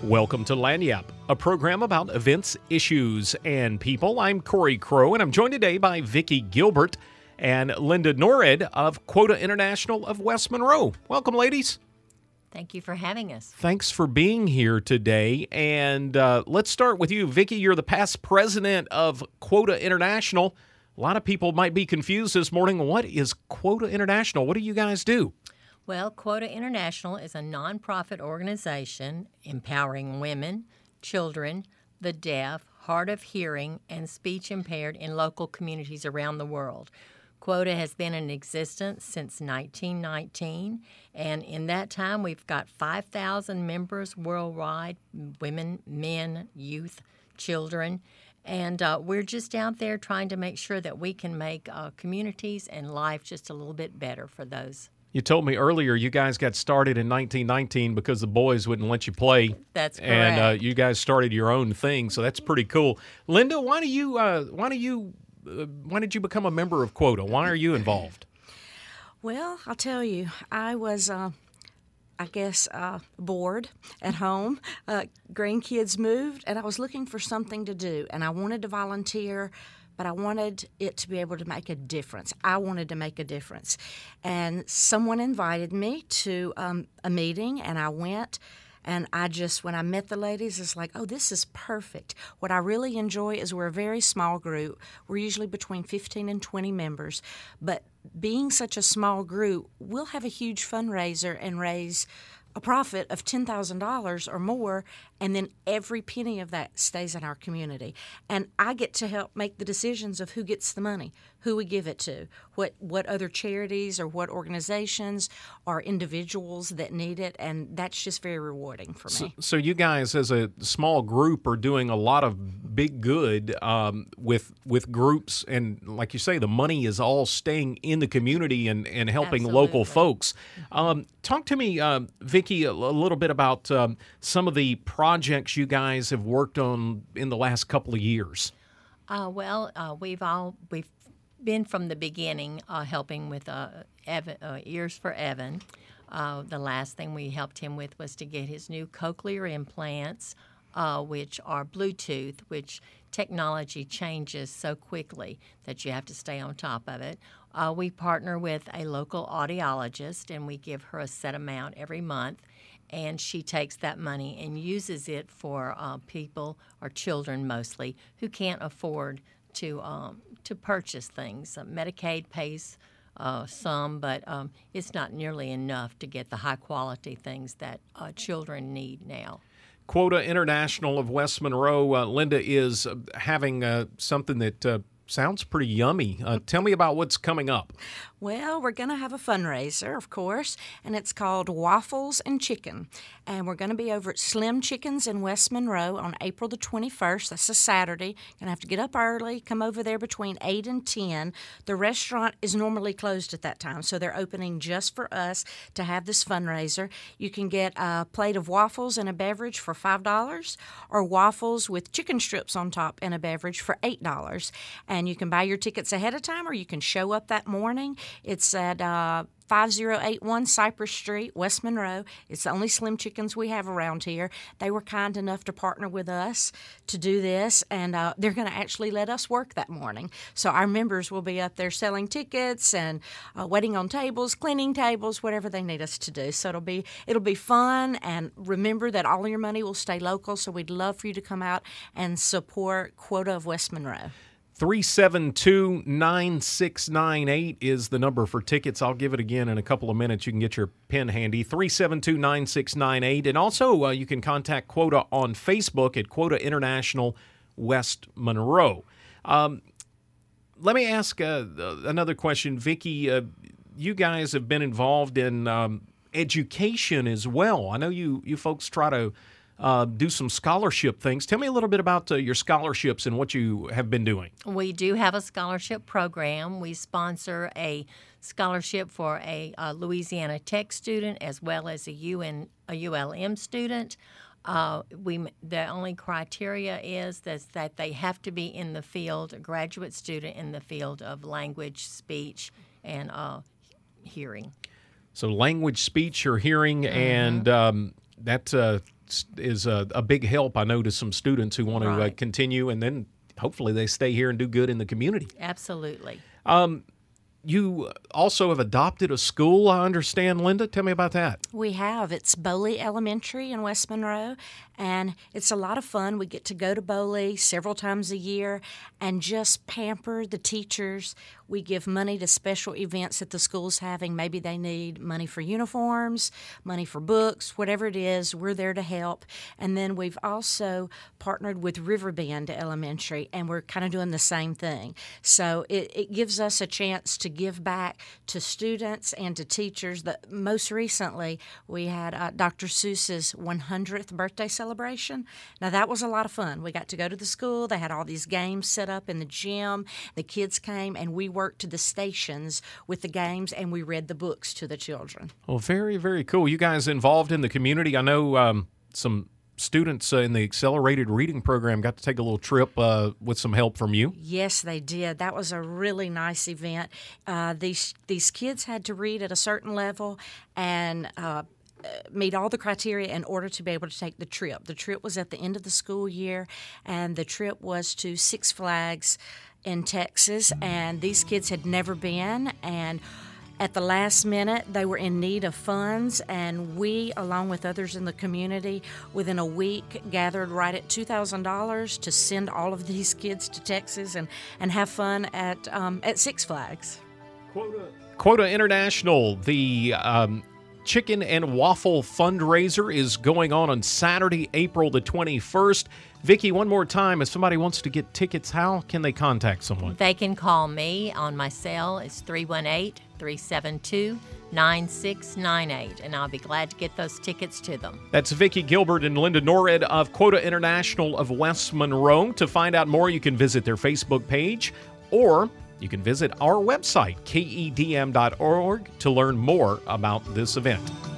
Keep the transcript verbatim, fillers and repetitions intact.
Welcome to Lagniappe, a program about events, issues, and people. I'm Corey Crow, and I'm joined today by Vicki Gilbert and Linda Norred of Quota International of West Monroe. Welcome, ladies. Thank you for having us. Thanks for being here today. And uh, let's start with you. Vicki, you're the past president of Quota International. A lot of people might be confused this morning. What is Quota International? What do you guys do? Well, Quota International is a nonprofit organization empowering women, children, the deaf, hard of hearing, and speech impaired in local communities around the world. Quota has been in existence since nineteen nineteen, and in that time we've got five thousand members worldwide, women, men, youth, children, and uh, we're just out there trying to make sure that we can make uh, communities and life just a little bit better for those. You told me earlier you guys got started in nineteen nineteen because the boys wouldn't let you play. That's correct. And uh, you guys started your own thing, so that's pretty cool. Linda, why do you uh, why do you uh, why did you become a member of Quota? Why are you involved? Well, I'll tell you, I was, uh, I guess, uh, bored at home. Uh, grandkids moved, and I was looking for something to do, and I wanted to volunteer, but I wanted it to be able to make a difference. I wanted to make a difference. And someone invited me to um, a meeting, and I went. And I just, when I met the ladies, it's like, oh, this is perfect. What I really enjoy is we're a very small group. We're usually between fifteen and twenty members. But being such a small group, we'll have a huge fundraiser and raise a profit of ten thousand dollars or more, and then every penny of that stays in our community. And I get to help make the decisions of who gets the money, who we give it to, what what other charities or what organizations or individuals that need it, and that's just very rewarding for me. So, so you guys, as a small group, are doing a lot of big good um, with with groups, and like you say, the money is all staying in the community and, and helping Absolutely. local folks. Um, talk to me, uh, Vicki, a, a little bit about um, some of the projects you guys have worked on in the last couple of years. Uh, well, uh, we've all we've been from the beginning uh, helping with uh, Evan, uh, Ears for Evan. Uh, the last thing we helped him with was to get his new cochlear implants, uh, which are Bluetooth, which technology changes so quickly that you have to stay on top of it. Uh, we partner with a local audiologist, and we give her a set amount every month, and she takes that money and uses it for uh, people, or children mostly, who can't afford to um, to purchase things. Uh, Medicaid pays uh, some, but um, it's not nearly enough to get the high-quality things that uh, children need now. Quota International of West Monroe, uh, Linda, is uh, having uh, something that uh, sounds pretty yummy. Uh, tell me about what's coming up. Well, we're going to have a fundraiser, of course, and it's called Waffles and Chicken. And we're going to be over at Slim Chickens in West Monroe on April the twenty-first. That's a Saturday. You're going to have to get up early, come over there between eight and ten. The restaurant is normally closed at that time, so they're opening just for us to have this fundraiser. You can get a plate of waffles and a beverage for five dollars, or waffles with chicken strips on top and a beverage for eight dollars. And you can buy your tickets ahead of time, or you can show up that morning. It's at uh, five oh eight one Cypress Street, West Monroe. It's the only Slim Chickens we have around here. They were kind enough to partner with us to do this, and uh, they're going to actually let us work that morning. So our members will be up there selling tickets and uh, waiting on tables, cleaning tables, whatever they need us to do. So it'll be it'll be fun, and remember that all your money will stay local, so we'd love for you to come out and support Quota of West Monroe. three seven two, nine six nine eight is the number for tickets. I'll give it again in a couple of minutes. You can get your pen handy, three seven two, nine six nine eight. And also uh, you can contact Quota on Facebook at Quota International West Monroe. Um, let me ask uh, another question. Vicki, uh, you guys have been involved in um, education as well. I know you, you folks try to Uh, do some scholarship things. Tell me a little bit about uh, your scholarships and what you have been doing. We do have a scholarship program. We sponsor a scholarship for a, uh Louisiana Tech student as well as a, U N, a U L M student. Uh, we the only criteria is that, that they have to be in the field, a graduate student in the field of language, speech, and uh, hearing. So language, speech, or hearing, mm-hmm. and um, that uh, is a, a big help, I know, to some students who want to uh, Right. continue, and then hopefully they stay here and do good in the community. Absolutely. You also have adopted a school, I understand, Linda. Tell me about that. We have. It's Boley Elementary in West Monroe, and it's a lot of fun. We get to go to Boley several times a year and just pamper the teachers. We give money to special events that the school's having. Maybe they need money for uniforms, money for books, whatever it is, we're there to help. And then we've also partnered with Riverbend Elementary, and we're kind of doing the same thing. So it, it gives us a chance to give back to students and to teachers. The, most recently, we had uh, Doctor Seuss's one hundredth birthday celebration. Now, that was a lot of fun. We got to go to the school. They had all these games set up in the gym. The kids came, and we worked to the stations with the games, and we read the books to the children. Well, very, very cool. You guys involved in the community. I know um, some students uh, in the accelerated reading program got to take a little trip uh, with some help from you. Yes, they did. That was a really nice event. Uh, these these kids had to read at a certain level and uh, meet all the criteria in order to be able to take the trip. The trip was at the end of the school year, and the trip was to Six Flags in Texas, and these kids had never been, and at the last minute, they were in need of funds, and we, along with others in the community, within a week gathered right at two thousand dollars to send all of these kids to Texas and, and have fun at um, at Six Flags. Quota, Quota International, the um, Chicken and Waffle fundraiser is going on on Saturday, April the twenty-first. Vicki, one more time, if somebody wants to get tickets, how can they contact someone? They can call me on my cell. It's three one eight, three seven two, nine six nine eight, and I'll be glad to get those tickets to them. That's Vicki Gilbert and Linda Norred of Quota International of West Monroe. To find out more, you can visit their Facebook page, or you can visit our website, K E D M dot org, to learn more about this event.